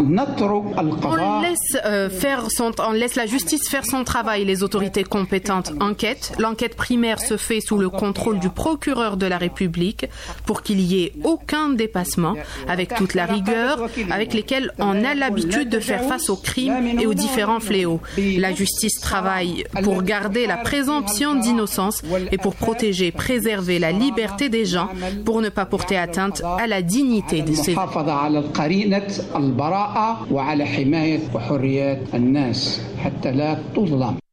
On laisse la justice faire son travail, les autorités compétentes enquêtent. L'enquête primaire se fait sous le contrôle du procureur de la République pour qu'il y ait aucun dépassement, avec toute la rigueur avec lesquelles on a l'habitude de faire face aux crimes et aux différents fléaux. La justice travaille pour garder la présomption d'innocence et pour protéger, préserver la liberté des gens, pour ne pas porter atteinte à la dignité de ces gens.